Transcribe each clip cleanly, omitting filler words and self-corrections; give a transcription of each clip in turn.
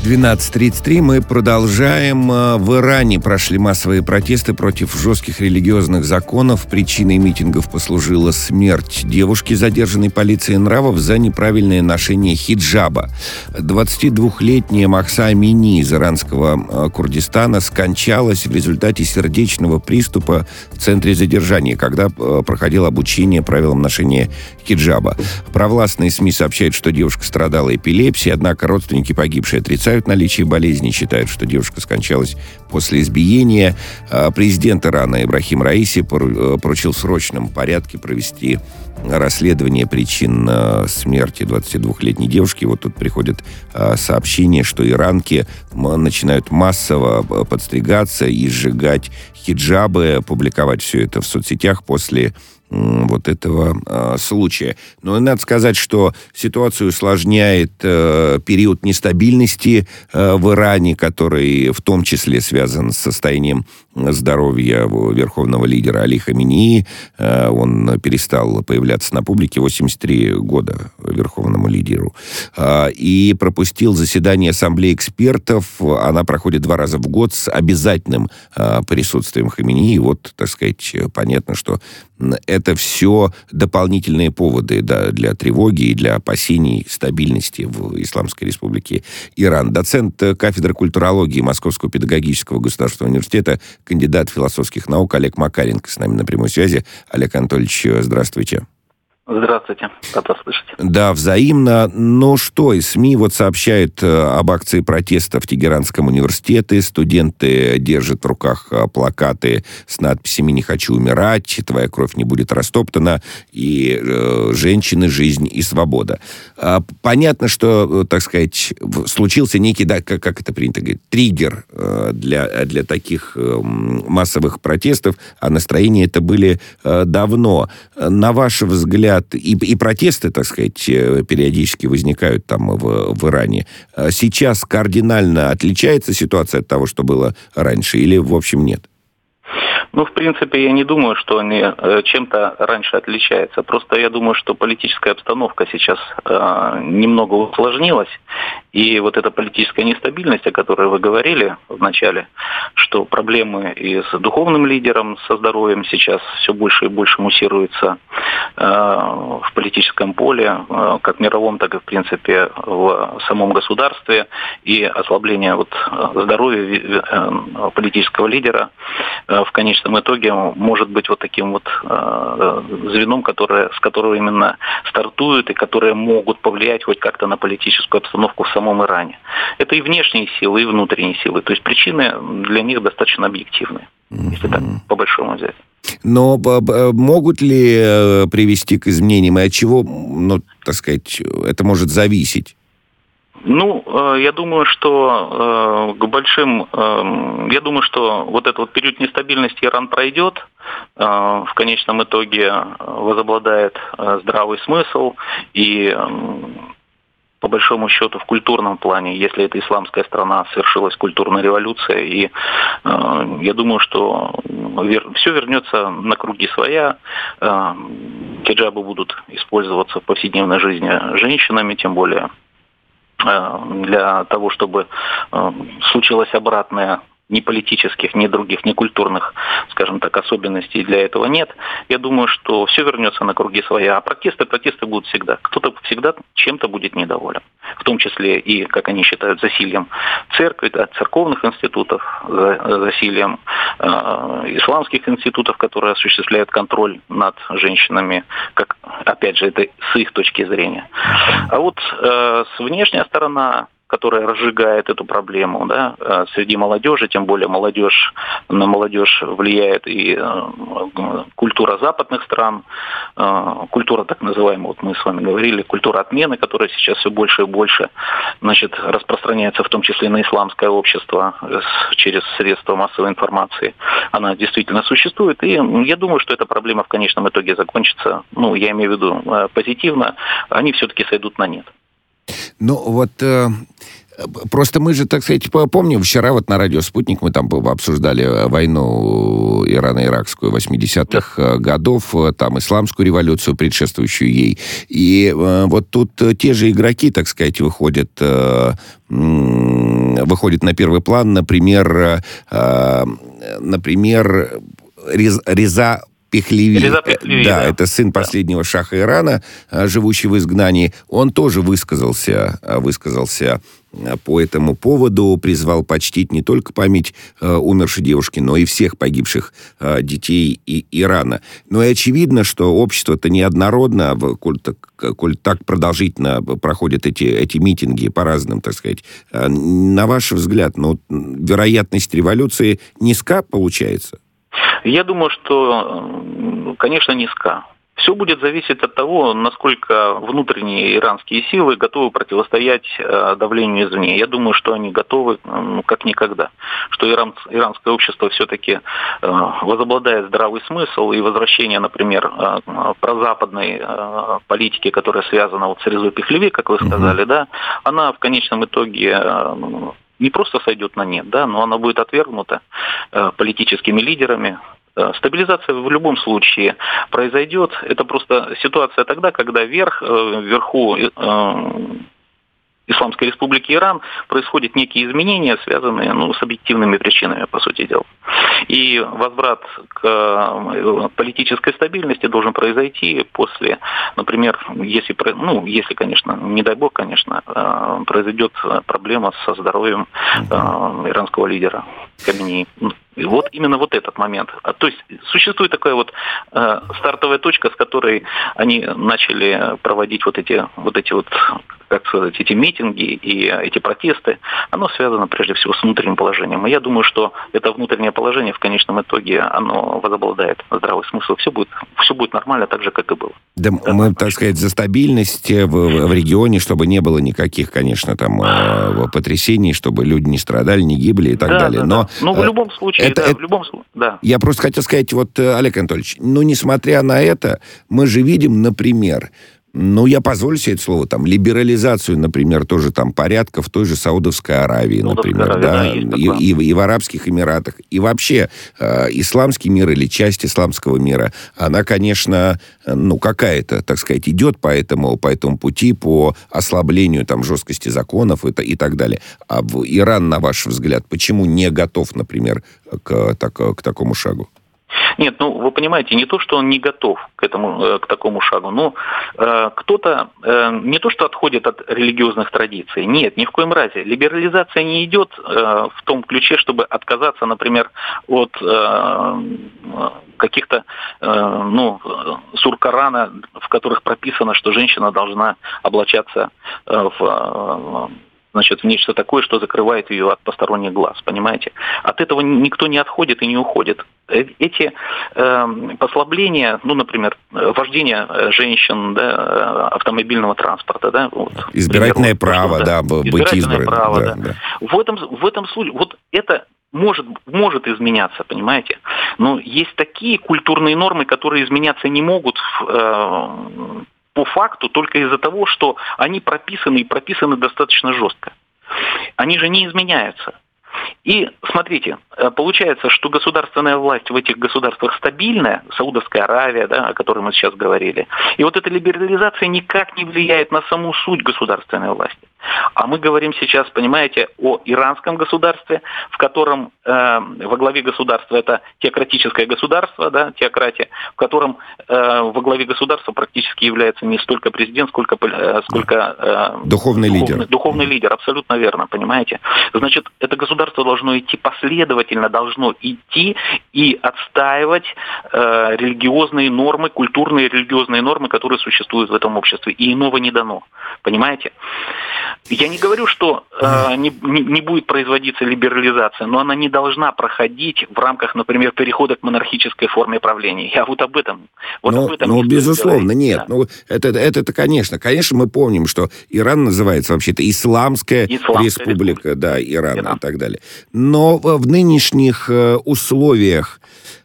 12:33. Мы продолжаем. В Иране прошли массовые протесты против жестких религиозных законов. Причиной митингов послужила смерть девушки, задержанной полицией нравов за неправильное ношение хиджаба. 22-летняя Махса Амини из иранского Курдистана скончалась в результате сердечного приступа в центре задержания, когда проходило обучение правилам ношения хиджаба. Провластные СМИ сообщают, что девушка страдала эпилепсией, однако родственники погибшей отрицают наличие болезни, считают, что девушка скончалась после избиения. Президент Ирана Ибрахим Раиси поручил в срочном порядке провести расследование причин смерти 22-летней девушки. Вот тут приходят сообщения, что иранки начинают массово подстригаться и сжигать хиджабы, публиковать все это в соцсетях после вот этого случая. Но надо сказать, что ситуацию усложняет период нестабильности в Иране, который в том числе связан с состоянием здоровья верховного лидера Али Хаменеи. Он перестал появляться на публике, 83 года верховному лидеру. И пропустил заседание Ассамблеи экспертов. Она проходит 2 раза в год с обязательным присутствием Хаменеи. Вот, так сказать, понятно, что это все дополнительные поводы, да, для тревоги и для опасений стабильности в Исламской Республике Иран. Доцент кафедры культурологии Московского педагогического государственного университета, кандидат философских наук Олег Макаренко с нами на прямой связи. Олег Анатольевич, здравствуйте. Здравствуйте, рад вас слышать. Да, взаимно. Ну что, и СМИ вот сообщают об акции протеста в Тегеранском университете. Студенты держат в руках плакаты с надписями «Не хочу умирать», «Твоя кровь не будет растоптана» и «Женщины, жизнь и свобода». Понятно, что, так сказать, случился некий, да, как это принято говорить, триггер для таких массовых протестов, а настроения это были давно. На ваш взгляд, и протесты, так сказать, периодически возникают там в Иране. Сейчас кардинально отличается ситуация от того, что было раньше, или, в общем, нет? Ну, в принципе, я не думаю, что они чем-то раньше отличаются. Просто я думаю, что политическая обстановка сейчас немного усложнилась. И вот эта политическая нестабильность, о которой вы говорили в начале, что проблемы и с духовным лидером, со здоровьем сейчас все больше и больше муссируются в политическом поле, как мировом, так и, в принципе, в самом государстве. И ослабление вот здоровья политического лидера в конечном итоге может быть вот таким вот звеном, с которого именно стартуют и которые могут повлиять хоть как-то на политическую обстановку в самом Иране. Это и внешние силы, и внутренние силы. То есть причины для них достаточно объективны, если так по-большому взять. Но могут ли привести к изменениям, и от чего, ну, так сказать, это может зависеть? Ну, я думаю, что я думаю, что вот этот вот период нестабильности Иран пройдет, в конечном итоге возобладает здравый смысл и по большому счету в культурном плане, если это исламская страна, совершилась культурная революция, и я думаю, что все вернется на круги своя, хиджабы будут использоваться в повседневной жизни женщинами, тем более для того, чтобы случилось обратное, ни политических, ни других, ни культурных, скажем так, особенностей для этого нет. Я думаю, что все вернется на круги своя. А протесты будут всегда. Кто-то всегда чем-то будет недоволен. В том числе и, как они считают, засильем церкви, да, церковных институтов, засильем исламских институтов, которые осуществляют контроль над женщинами, как, опять же, это с их точки зрения. А вот внешняя сторона, которая разжигает эту проблему, да, среди молодежи, тем более на молодежь влияет и культура западных стран, культура так называемая, вот мы с вами говорили, культура отмены, которая сейчас все больше и больше, значит, распространяется в том числе на исламское общество через средства массовой информации. Она действительно существует, и я думаю, что эта проблема в конечном итоге закончится, ну, я имею в виду позитивно, они все-таки сойдут на нет. Ну, вот... Просто мы же, так сказать, помним, вчера вот на радио «Спутник» мы там обсуждали войну ирано-иракскую 80-х годов, там исламскую революцию, предшествующую ей. И вот тут те же игроки, так сказать, выходят на первый план, например, Реза Пехлеви. Да, это сын последнего шаха Ирана, живущий в изгнании. Он тоже высказался по этому поводу, призвал почтить не только память умершей девушки, но и всех погибших детей Ирана. Но и очевидно, что общество-то неоднородно, коль так продолжительно проходят эти митинги по разным, так сказать. На ваш взгляд, вероятность революции низка получается? Я думаю, что, конечно, низка. Все будет зависеть от того, насколько внутренние иранские силы готовы противостоять давлению извне. Я думаю, что они готовы как никогда. Что иранское общество все-таки возобладает здравый смысл и возвращение, например, прозападной политики, которая связана с Резой Пехлеви, как вы сказали, да, она в конечном итоге не просто сойдет на нет, да, но она будет отвергнута политическими лидерами. Стабилизация в любом случае произойдет. Это просто ситуация тогда, когда вверху Исламской Республики Иран происходят некие изменения, связанные с объективными причинами, по сути дела. И возврат к политической стабильности должен произойти после, например, если, конечно, не дай бог, конечно, произойдет проблема со здоровьем иранского лидера Хаминеи. Вот именно вот этот момент. То есть существует такая стартовая точка, с которой они начали проводить эти митинги и эти протесты. Оно связано прежде всего с внутренним положением. И я думаю, что это внутреннее положение в конечном итоге оно возобладает здравый смысл. Все будет нормально, так же, как и было. Да, мы, так сказать, за стабильность в регионе, чтобы не было никаких, конечно, там потрясений, чтобы люди не страдали, не гибли и так далее. Но в любом случае, да. Я просто хотел сказать, Олег Анатольевич, несмотря на это, мы же видим, например, я позволю себе это слово, либерализацию, например, тоже порядка в той же Саудовской Аравии, например, да, и в Арабских Эмиратах. И вообще исламский мир или часть исламского мира, она, конечно, какая-то, так сказать, идет по этому пути, по ослаблению жесткости законов и так далее. А Иран, на ваш взгляд, почему не готов, например, к такому шагу? Нет, вы понимаете, не то, что он не готов к такому шагу, но кто-то не то, что отходит от религиозных традиций, нет, ни в коем разе. Либерализация не идет в том ключе, чтобы отказаться, например, от каких-то сур Корана, в которых прописано, что женщина должна облачаться в нечто такое, что закрывает ее от посторонних глаз, понимаете? От этого никто не отходит и не уходит. Эти послабления, например, вождение женщин, да, автомобильного транспорта, да, избирательное право, быть избранным. Да. В этом случае, это может изменяться, понимаете? Но есть такие культурные нормы, которые изменяться не могут по факту только из-за того, что они прописаны достаточно жестко. Они же не изменяются. И смотрите, получается, что государственная власть в этих государствах стабильная, Саудовская Аравия, да, о которой мы сейчас говорили, и эта либерализация никак не влияет на саму суть государственной власти. А мы говорим сейчас, понимаете, о иранском государстве, в котором во главе государства это теократическое государство, да, теократия, в котором во главе государства практически является не столько президент, сколько духовный лидер. Духовный лидер, абсолютно верно, понимаете. Значит, это государство должно идти последовательно, должно идти и отстаивать религиозные нормы, культурные религиозные нормы, которые существуют в этом обществе. И иного не дано, понимаете. Я не говорю, что не будет производиться либерализация, но она не должна проходить в рамках, например, перехода к монархической форме правления. Я об этом. Безусловно, нет. Да. Это, конечно. Конечно, мы помним, что Иран называется вообще-то Исламская Республика, да, Ирана и так далее. Но в нынешних условиях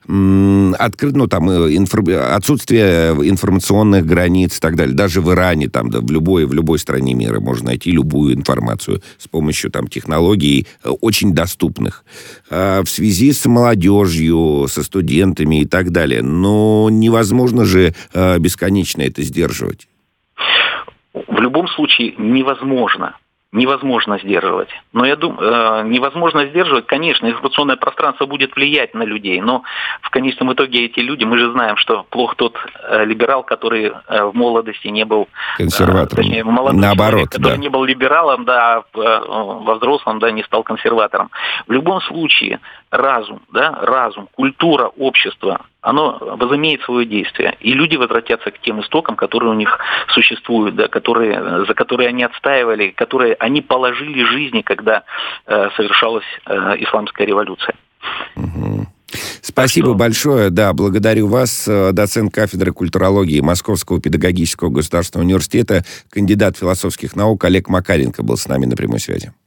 отсутствие информационных границ и так далее. Даже в Иране, там, да, в любой стране мира можно найти любую информацию с помощью там, технологий очень доступных. В связи с молодежью, со студентами и так далее. Но невозможно же бесконечно это сдерживать. В любом случае невозможно сдерживать. Но я думаю, невозможно сдерживать, конечно, информационное пространство будет влиять на людей, но в конечном итоге эти люди, мы же знаем, что плох тот либерал, который в молодости не был консерватором. Точнее, молодой наоборот, человек, который не был либералом, да, во взрослом, да, не стал консерватором. В любом случае разум, культура общества, оно возымеет свое действие. И люди возвратятся к тем истокам, которые у них существуют, да, за которые они отстаивали, которые они положили жизни, когда совершалась исламская революция. Угу. Спасибо большое. Да, благодарю вас. Доцент кафедры культурологии Московского педагогического государственного университета, кандидат философских наук Олег Макаренко был с нами на прямой связи.